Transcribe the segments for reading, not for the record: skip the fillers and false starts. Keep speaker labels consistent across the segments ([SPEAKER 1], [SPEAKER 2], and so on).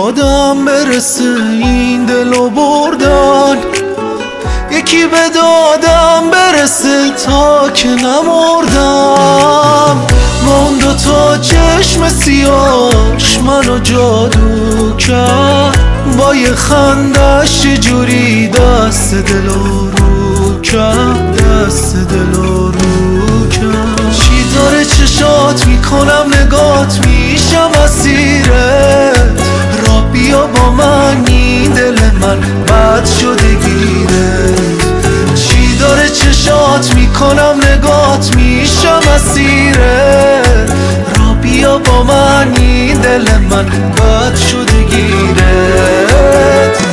[SPEAKER 1] یادم برسه این دلو بردن، یکی به دادم برسه تا که نمردم. با اون دوتا چشم سیاش منو جادو کرد، با یه خندش جوری دست دلو رو کرد، دست دلو رو کرد. چی داره چشات میکنم نگات میشم اسیرت، را بیا با من این دل من بد شده گیرت. چی داره چشات میکنم نگات میشم اسیرت، را بیا با من این دل من بد شده گیرت.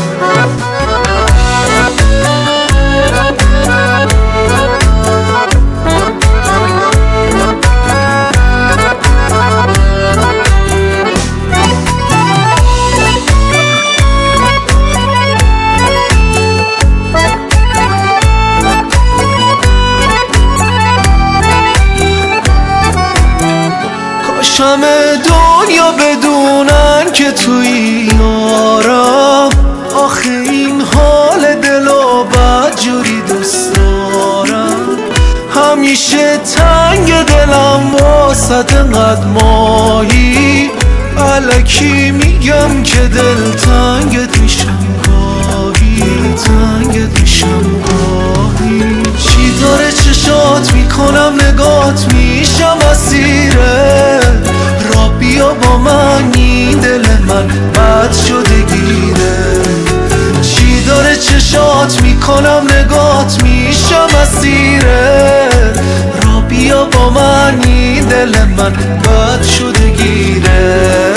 [SPEAKER 1] همه دنیا بدونن که توی یارم، آخه این حال دلو بدجوری دوست دارم. همیشه تنگ دلم واسط انقدر ماهی، الکی میگم که دل تنگت میشم گاهی، تنگت میشم گاهی. چی داره چشات میکنم نگات میشم اسیرت، را بیا با من این دل من بد شده گیرت. چی داره چشات میکنم نگات میشم اسیرت، را بیا با من این دل من بد شده گیرت.